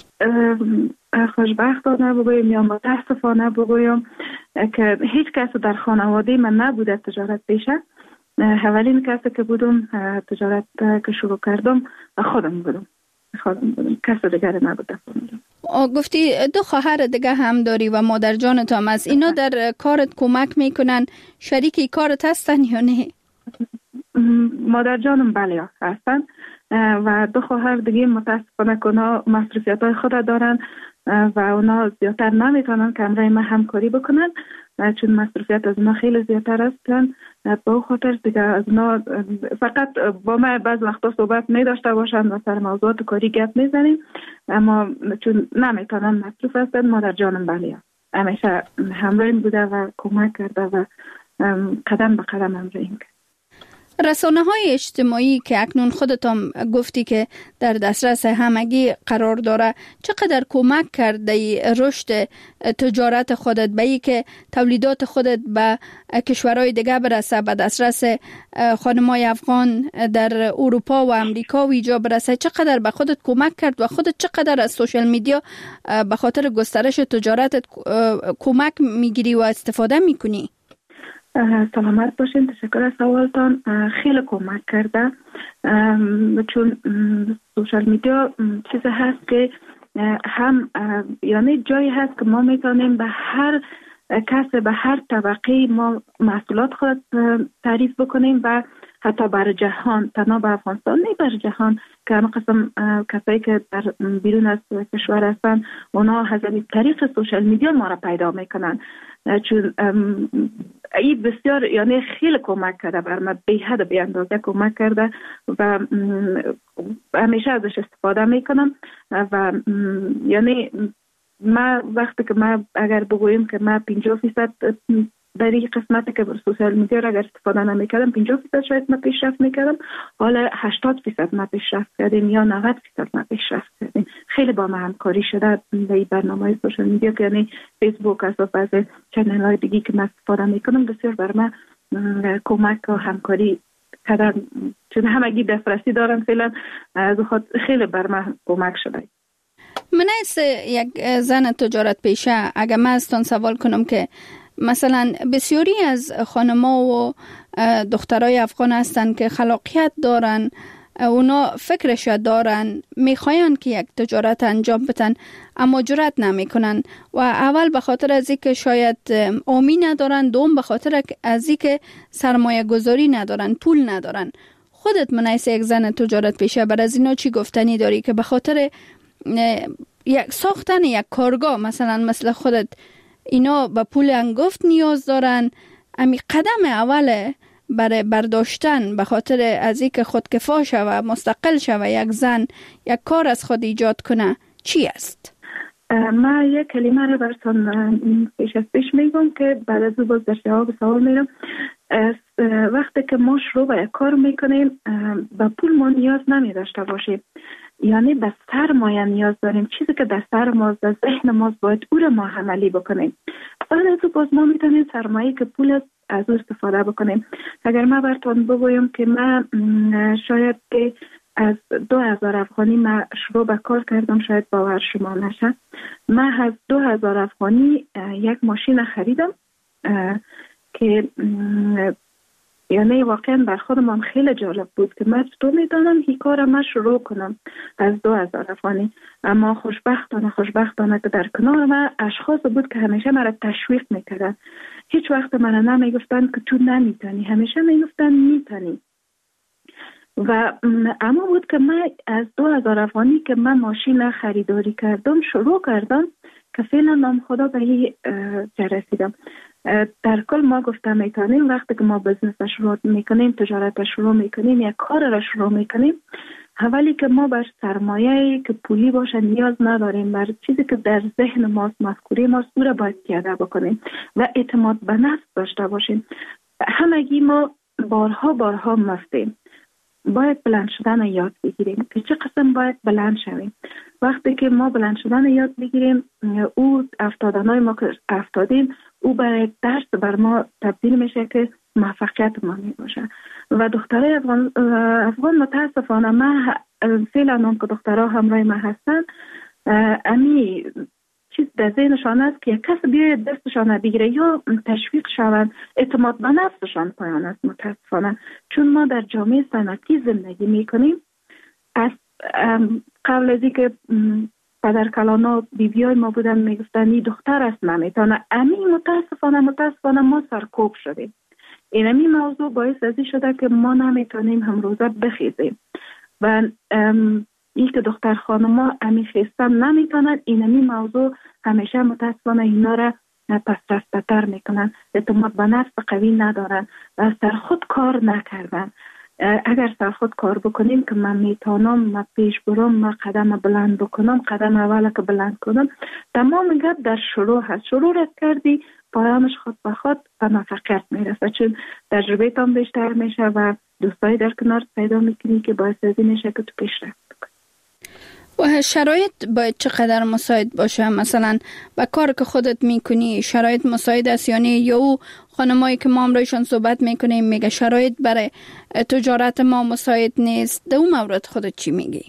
خوشبختانه بگویم یا متاسفانه بگویم که هیچ کس در خانواده من نبوده تجارت پیشه. اولین کسی که بودم تجارت که شروع کردم خودم بودم. خودم بودم. کس دیگر نبوده. گفتی دو خواهر دیگه هم داری و مادر جانت هم از اینا در کارت کمک میکنن، شریکی کارت هستن یا نه؟ مادر جانم بله هستن و دو خواهر دیگه متاسفانه که اونا مصروفیت های خود دارن و اونا زیادتر نمیتونن که همراه من همکاری بکنن چون مصروفیت از اونا خیلی زیادتر هستن. با خاطر دیگه از اونا فقط با من بعض وقتا صحبت می داشته باشن و سر موضوعات کاری گپ میزنیم، اما چون نمیتونن مصروف هستن مادر جانم بله همیشه همراهیم بوده و کمک کرده و قدم به قدم همراهیم کرد. رسانه های اجتماعی که اکنون خودت هم گفتی که در دسترس همگی قرار داره چقدر کمک کرده رشد تجارت خودت به ای که تولیدات خودت به کشورهای دیگه برسه، به دسترس خانمای افغان در اروپا و امریکا و اینجا برسه؟ چقدر به خودت کمک کرد و خودت چقدر از سوشال میدیا به خاطر گسترش تجارتت کمک میگیری و استفاده میکنی؟ سلامت باشین. تشکر از سوالتان. خیلی کمک کرده چون سوشال میدیا چیزی هست که هم یعنی جایی هست که ما میتونیم به هر کس به هر طبقه ما محصولات خود تعریف بکنیم و حتی بر جهان، تنها به افغانستان نه بر جهان که همه قسم کسایی که در بیرون از کشور هستن اونا از طریق سوشال میدیا ما را پیدا میکنن چون این بسیار یعنی خیلی کمک کرده بر من، بی حد بی اندازه کمک کرده و همیشه ازش استفاده میکنم و یعنی ما وقتی که ما اگر بگوییم که ما پنجاه فیصد در این قسمتی که بر سوشال میدیا را اگر استفاده نمیکردم پنجاه فیصد شاید ما پیشرفت میکردم، حالا هشتاد فیصد ما پیشرفت کردیم یا نود فیصد ما پیشرفت کردیم. خیلی با ما همکاری شده در این برنامه سوشال میدیا که یعنی فیسبوک از از چنل های دیگی که من استفاده میکنم بسیار بر من کمک و همکاری کردن چون همگی دسترسی دارن فعلا از خود خیلی بر من کمک شده. من از یک زن تجارت پیشه اگر من ازتون سوال کنم که مثلا بسیاری از خانما و دخترای افغان هستن که خلاقیت دارن، اونا فکرش دارن، میخواین که یک تجارت انجام بدن اما جرأت نمیکنن و اول به خاطر از اینکه شاید آمی ندارن، دوم به خاطر از اینکه سرمایه گذاری ندارن، پول ندارن. خودت منیس یک زن تجارت پیشه بر از اینا چی گفتنی داری که به خاطر یک ساختن یک کارگاه مثلا مثل خودت اینا به پول انگفت نیاز دارن؟ امی قدم اوله برای برداشتن به خاطر از اینکه خودکفا شوه، مستقل شوه، یک زن یک کار از خود ایجاد کنه چی است؟ ما یک کلمه رو براتون پیش از پیش میگم که بعد از باز در جواب سوال میرم. وقتی که ما شروع به یک کار میکنیم به پول ما نیاز نمی داشته باشیم، یعنی به سرمایه نیاز داریم. چیزی که در سر ماست، در ذهن ماست، باید او رو ما عملی بکنیم. بعد از باز ما میتونیم سرمایه که پول از او استفاده بکنیم. اگر ما براتون بگویم که من شاید از دو هزار افغانی من شروع به کار کردم، شاید باور شما نشه، من از دو هزار افغانی یک ماشین خریدم که یعنی واقعا بر خودم خیلی جالب بود که من چطور میدانم این کار ما شروع کنم از دو هزار افغانی. اما خوشبختانه خوشبختانه که در کنار من اشخاص بود که همیشه مرا تشویق میکردن. هیچ وقت من نمیگفتن که تو نمیتونی، همیشه میگفتن میتونی. و اما بود که من از دو هزار افغانی که من ماشین خریداری کردم شروع کردم که فعلا نام خدا به این جا رسیدم. در کل ما گفتم میتونیم وقتی که ما بزنس شروع میکنیم، تجارت شروع میکنیم، یک کار را شروع میکنیم، اولی که ما بر سرمایه که پولی باشه نیاز نداریم، بر چیزی که در ذهن ماست، مفکوره ماست، او را باید پیاده بکنیم و اعتماد به نفس داشته باشیم. همگی ما بارها بارها مفتیم، باید بلند شدن یاد بگیریم که چه قسم باید بلند شویم. وقتی که ما بلند شدن یاد بگیریم، او افتادنهای ما که افتادیم او برای درس بر ما تبدیل میشه که موفقیت ما می باشه. و دختره افغان, افغان متاسفانه من فعلا هم که دخترها همراه ما هستن، امی چیز در ذهنشان است که یک کس بیاید دستشان بگیره یا تشویق شوند، اعتماد به نفسشان پایان است متاسفانه. چون ما در جامعه صنعتی زندگی میکنیم، از قبل از اینکه پدر کلانا بیبیای ما بودن میگفتن این دختر است نمیتونه، امی متاسفانه متاسفانه ما سرکوب شدیم. این امی موضوع باعث ازی شده که ما نمیتونیم هم روزه بخیزیم و این که دختر خانما امی خیستن نمیتونن، این امی موضوع همیشه متاسفانه اینا را پس رفتتر میکنن، اعتماد به نفس قوی ندارن و سر خود کار نکردن. اگر سر خود کار بکنیم که من میتونم، من پیش برم، من قدم بلند بکنم، قدم اول که بلند کنم، تمام گپ در شروع هست. شروع رد کردی پایانش خود به خود به موفقیت میرسه، چون تجربه تام بیشتر میشه و دوستایی در کنار پیدا میکنی که باعث ازی میشه که تو پیشرفت بکنی. و شرایط باید چقدر مساعد باشه؟ مثلا با کار که خودت میکنی شرایط مساعد است یعنی یا او خانمایی که ما امروزشان صحبت میکنیم میگه شرایط برای تجارت ما مساعد نیست، در اون مورد خودت چی میگی؟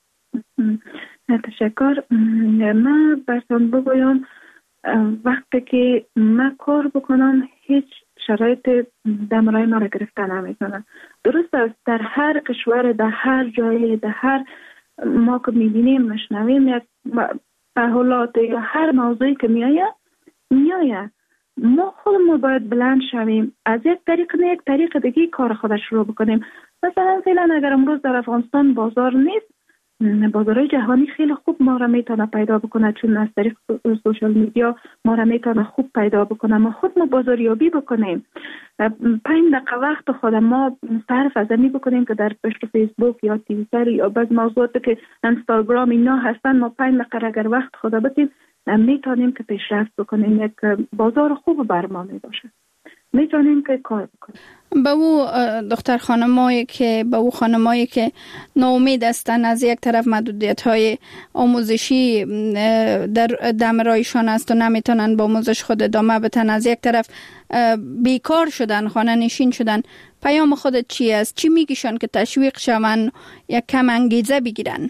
تشکر. من برسان بگویم وقتی که من کار بکنم هیچ شرایط دمرای ما را گرفته نمیکنم. درست است در هر کشور، در هر جایی، در هر ما که میبینیم مشنویم یک تحولات یا هر موضوعی که میایه میایه ما خودمون باید بلند شویم، از یک طریق نه یک طریق دیگه کار خودش شروع بکنیم. مثلا فعلا اگر امروز در افغانستان بازار نیست، بازارهای جهانی خیلی خوب ما را میتونه پیدا بکنه، چون از طریق سوشال میدیا ما را میتونه خوب پیدا بکنه. ما خود ما بازاریابی بکنیم، پنج دقیقه وقت خود ما صرف از این بکنیم که در پشت فیسبوک یا توییتر یا بعض موضوعاتی که اینستاگرام اینا هستن، ما پنج دقیقه اگر وقت خود بدیم میتونیم که پیشرفت بکنیم، یک بازار خوب بر ما می باشه، میتونیم که کار بکنیم. به او دختر خانمایی که به او خانمایی که ناامید هستن، از یک طرف محدودیت های آموزشی در دمرایشان است و نمیتونن با آموزش خود ادامه بدن، از یک طرف بیکار شدن، خانه نشین شدن، پیام خودت چی است؟ چی میگیشن که تشویق شون یا کم انگیزه بگیرن؟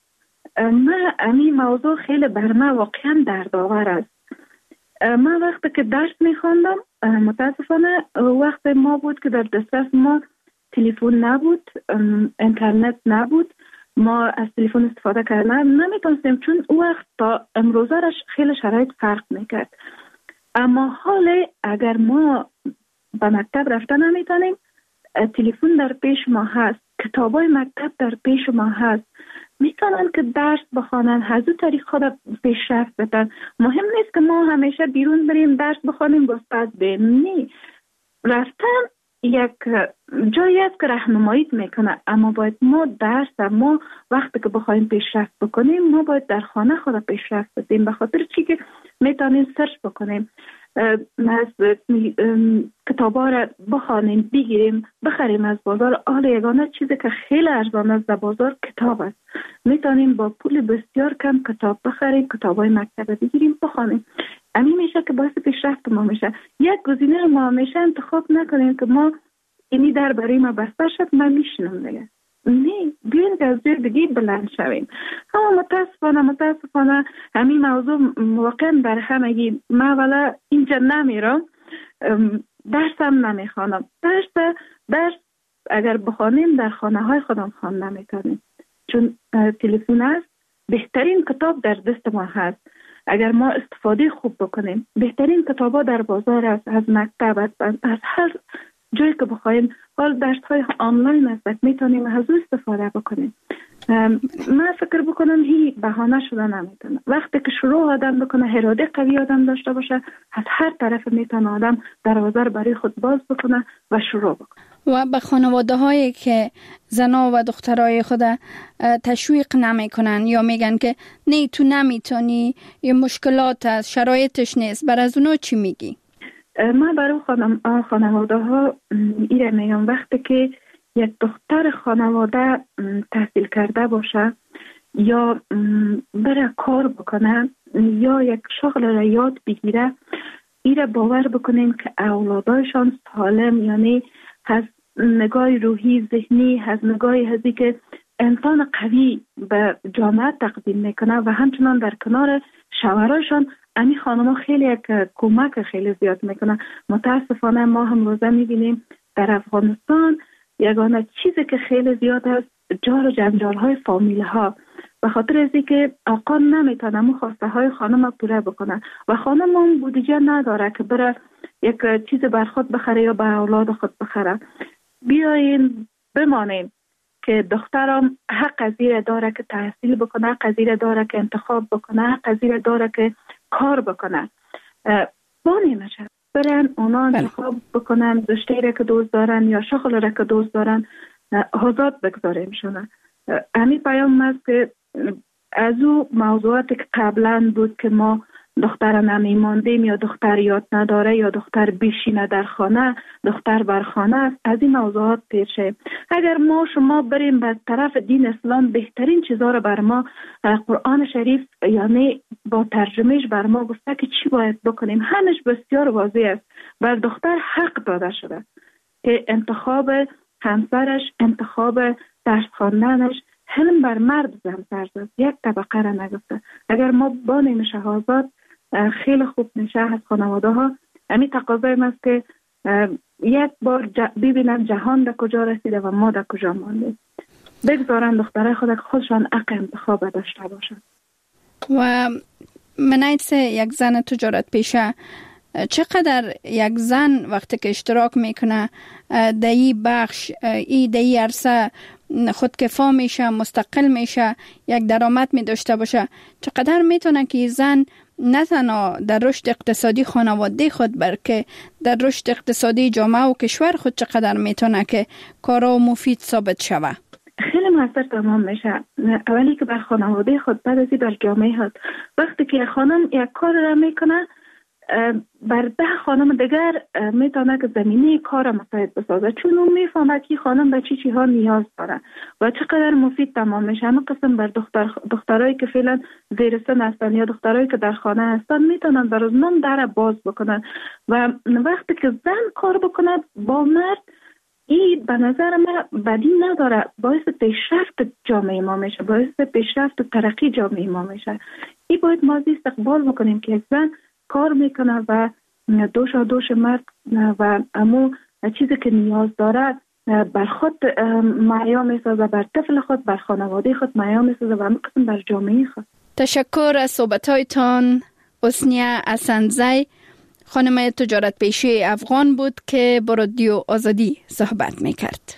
من این موضوع خیلی بر من واقعا دردآور است. من وقتی که درس میخواندم متاسفانه وقت ما بود که در دسترس ما تلفن نبود، اینترنت نبود، ما از تلفن استفاده کردن نمیتونستیم، چون او وقت تا امروزه خیلی شرایط فرق میکرد. اما حال اگر ما به مکتب رفته نمیتونیم، تلفن در پیش ما هست، کتابای مکتب در پیش ما هست، میتونن که درس بخوانن، از اون طریق خود پیشرفت بدن. مهم نیست که ما همیشه بیرون بریم درس بخوانیم و استاد بیم، نه، رفتن یک جایی است که راهنماییت میکنه، اما باید ما درس ما وقتی که بخوایم پیشرفت بکنیم ما باید در خانه خود پیشرفت بدیم، به خاطر چی که میتونیم سرچ بکنیم، از کتابا را بخوانیم، بگیریم، بخریم از بازار. آل یگانه چیزی که خیلی ارزان است در بازار کتاب است، میتونیم با پول بسیار کم کتاب بخریم، کتابای مکتب بگیریم بخوانیم. همین میشه که باعث پیشرفت ما میشه. یک گزینه ما همیشه انتخاب نکنیم که ما اینی در برای ما بسته شد من میشنم دیگه، نه، بیاین که از جای دیگه بلند شویم. اما متاسفانه متاسفانه همین موضوع واقعا در همگی. من اولا اینجا نمیرم، درسم نمیخوانم، درس درس اگر بخوانیم در خانه های خودم خواندن میتونیم، چون تلفن است، بهترین کتاب در دست ما هست. اگر ما استفاده خوب بکنیم، بهترین کتابا در بازار است، از مکتب، از هر جایی که بخوایم. حال درس های آنلاین است، میتونیم از او استفاده بکنیم. من فکر بکنم هی بهانه شده نمیتونه. وقتی که شروع آدم بکنه، اراده قوی آدم داشته باشه، از هر طرف میتونه آدم دروازه رو برای خود باز بکنه و شروع بکنه. و به خانواده هایی که زنا و دخترای خود تشویق نمی کنن یا میگن که نه تو نمیتونی، یه مشکلات هست، شرایطش نیست، بر از اونا چی میگی؟ من برای خانم خانواده ها ایره میگم وقتی که یک دختر خانواده تحصیل کرده باشه یا بره کار بکنه یا یک شغل را یاد بگیره، ایره باور بکنین که اولادایشان سالم، یعنی از نگاه روحی ذهنی، از نگاه هزی که انسان قوی به جامعه تقدیم میکنه و همچنان در کنار شوهرشان امی خانم خیلی یک کمک خیلی زیاد میکنه. متاسفانه ما هم روزه میبینیم در افغانستان یگانه چیزی که خیلی زیاد است جار و جنجال های فامیل ها، به خاطر ازی که آقا نمیتونه مو خواسته های خانم پوره بکنه و خانم هم بودجه نداره که بره یک چیز بر خود بخره یا بر اولاد خود بخره. بیاین بمانیم که دخترم حق قضیه داره که تحصیل بکنه، حق قضیه داره که انتخاب بکنه، حق قضیه داره که کار بکنه. بانی نشه برن اونا انتخاب بکنن رشته را که دوست دارن یا شغل را که دوست دارن، آزاد بگذاریم شونه. همین پیام است که از او موضوعاتی که قبلا بود که ما دختر نمیماندیم یا دختر یاد نداره یا دختر بیشینه در خانه، دختر بر خانه است، از این موضوعات پیر شیم. اگر ما شما بریم به طرف دین اسلام، بهترین چیزا رو بر ما قرآن شریف یعنی با ترجمهش بر ما گفته که چی باید بکنیم. همش بسیار واضح است. بر دختر حق داده شده که انتخاب همسرش، انتخاب درس خواندنش، حلم بر مرد زن فرض است، یک طبقه را نگفته. اگر ما بانیم شهازاد خیلی خوب میشه از خانواده ها. همین تقاضای است که یک بار ببینن جهان در کجا رسیده و ما در کجا ماندیم. بگذارن دختره خود خودشان حق انتخاب داشته باشن. و منایت یک زن تجارت پیشه چقدر یک زن وقتی که اشتراک میکنه در این بخش، این در این عرصه خودکفا میشه، مستقل میشه، یک درآمد می داشته باشه، چقدر میتونه که زن نه تنها در رشد اقتصادی خانواده خود بلکه در رشد اقتصادی جامعه و کشور خود چقدر میتونه که کارا مفید ثابت شوه؟ خیلی موثر تمام میشه. اولی که بر خانواده خود، بعد ازی بر جامعه خود. وقتی که خانم یک کار را میکنه بر ده خانم دیگر میتونه که زمینه کار مساعد بسازه، چون اون میفهمه که خانم به چی چی ها نیاز داره و چقدر مفید تمام میشه. همه قسم بر دختر دخترایی که فعلا زیر سن هستن یا دخترایی که در خانه هستن میتونن بر اونم در باز بکنن و وقتی که زن کار بکنه با مرد، این به نظر من بدی نداره، باعث پیشرفت جامعه ما میشه، باعث پیشرفت و ترقی جامعه ما میشه. این باید ما استقبال بکنیم که زن کار میکنه و دوش و دوش مرد و امو چیزی که نیاز داره بر خود معیا میسازه، بر طفل خود، بر خانواده خود معیا میسازه و همه قسم بر جامعه خود. تشکر از صحبتایتان. حسنیه اسندزی، خانم تجارت پیشه افغان بود که با رادیو آزادی صحبت میکرد.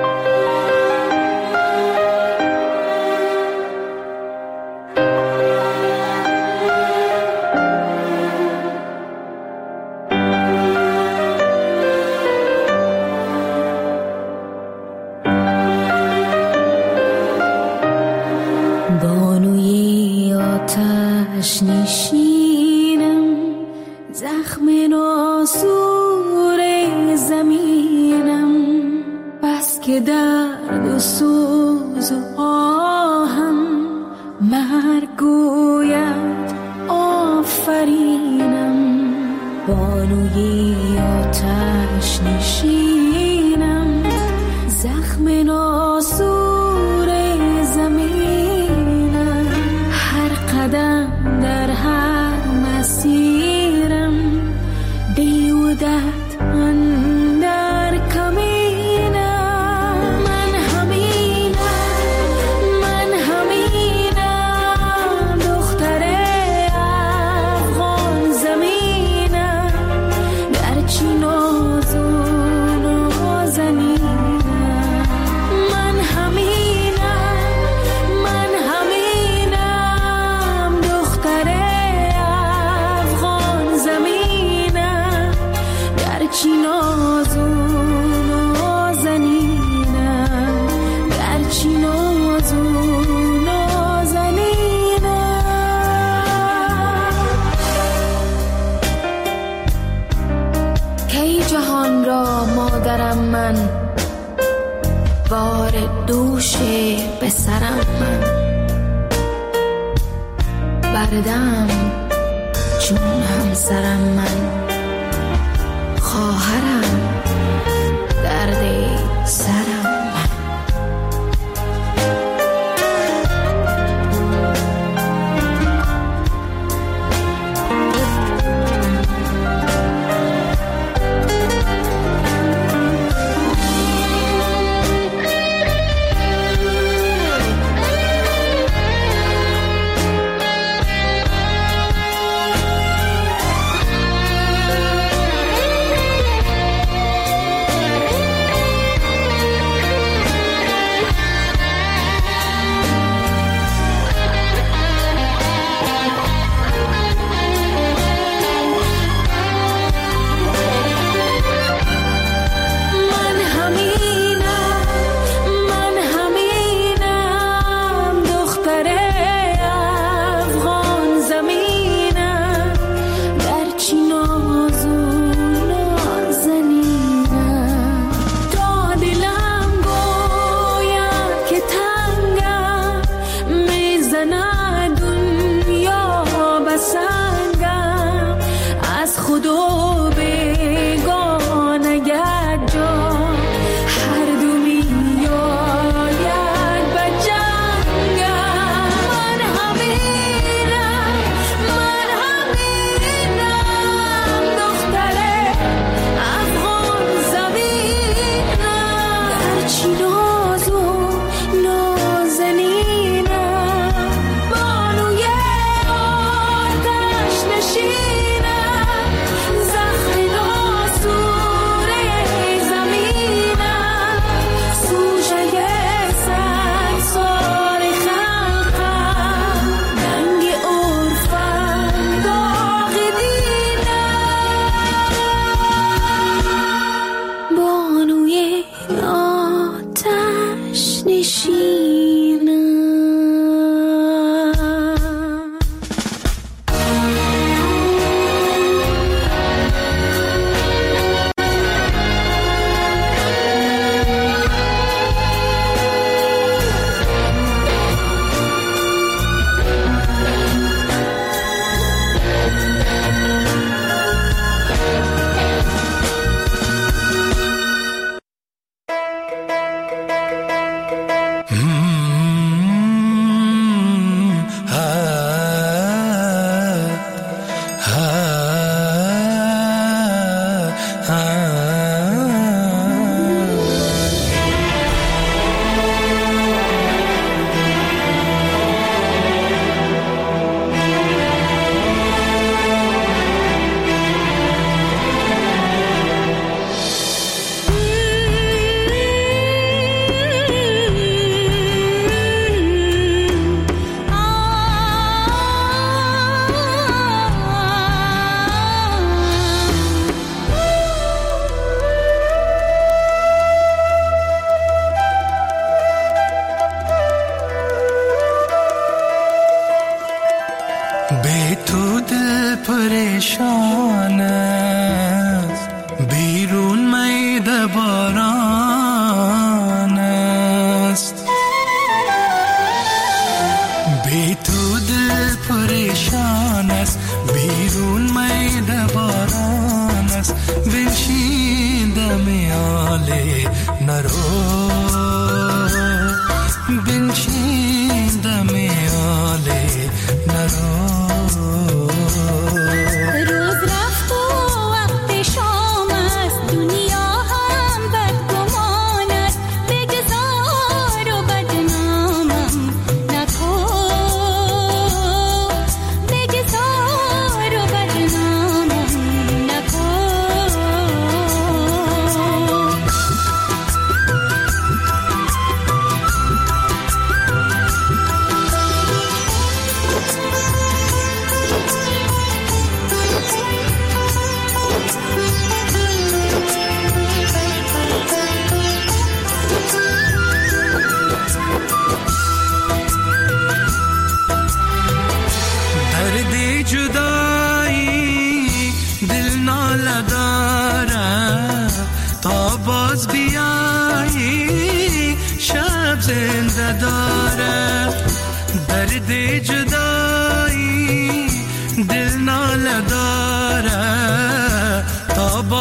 نشینم زخم ناسور زمینم، بس که درد و سوز و آهم مرگ گوید آفرینم. بانوی آتش نشینم زخم ناسور زمینم، هر قدم در هر مسیرم بیودت اندر کمینم. گرچه نازون و نازنینم، من همینم، من همینم، دختر افغان زمینم، گرچه نازون و نازنینم، گرچه نازون جهان را مادرم من، بار دوش به سرم من، بردم چون همسرم من، خواهرم درد سرم من. پریشان است، بیرون میده باران است، بی تو دل پریشان است، بیرون میده باران است، بنشینده میاله نرو، بنشینده میاله نرو.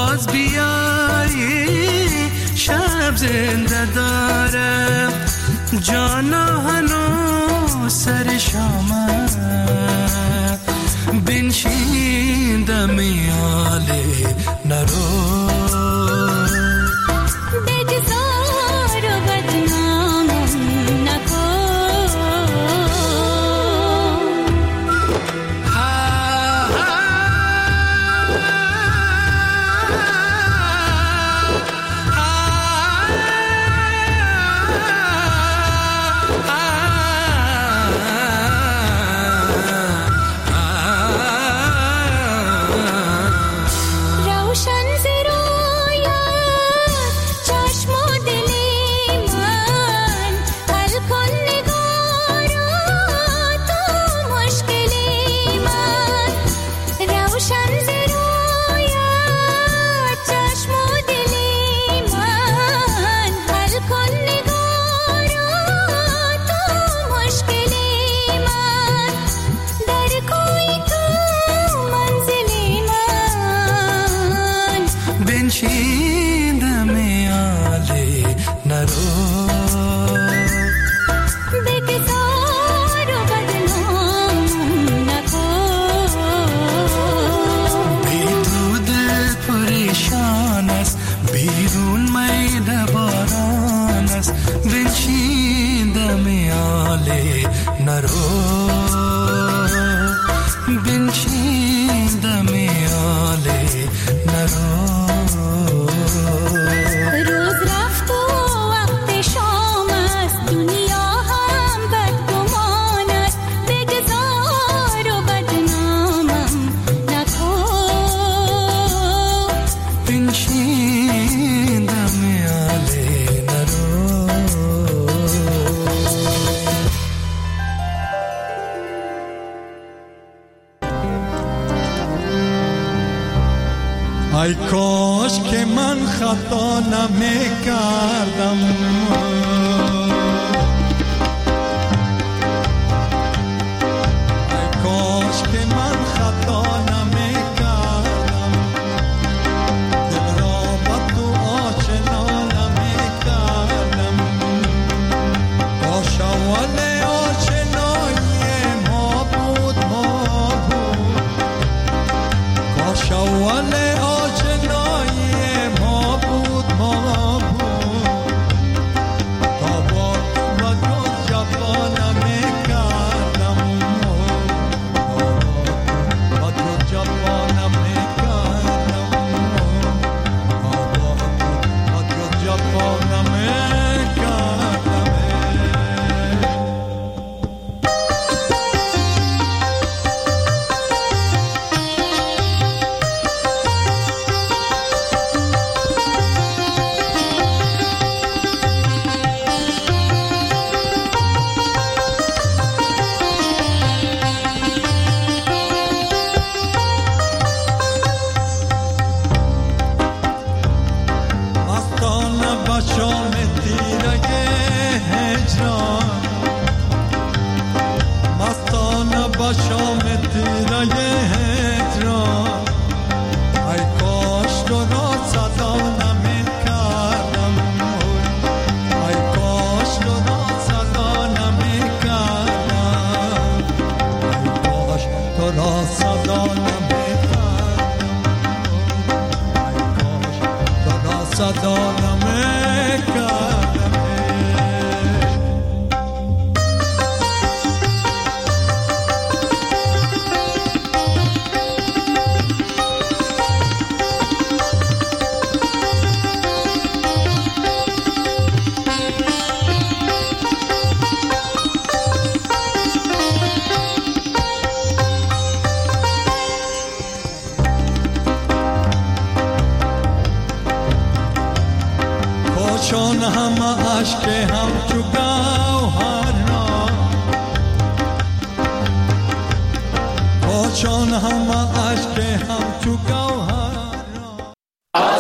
باز بیایی شب زنده دارم جانا هنو سر شامت بنشین دمیالی نرو بگذار و بدنامم نکن ای کاش که من خطا نمی کردم ای کاش که من خطا نمی کردم دل را با تو آشنا نمی کردم کاش اول آشنایی ما بود ما بود کاش اول چون هم عشق هم چو گوهر را چون هم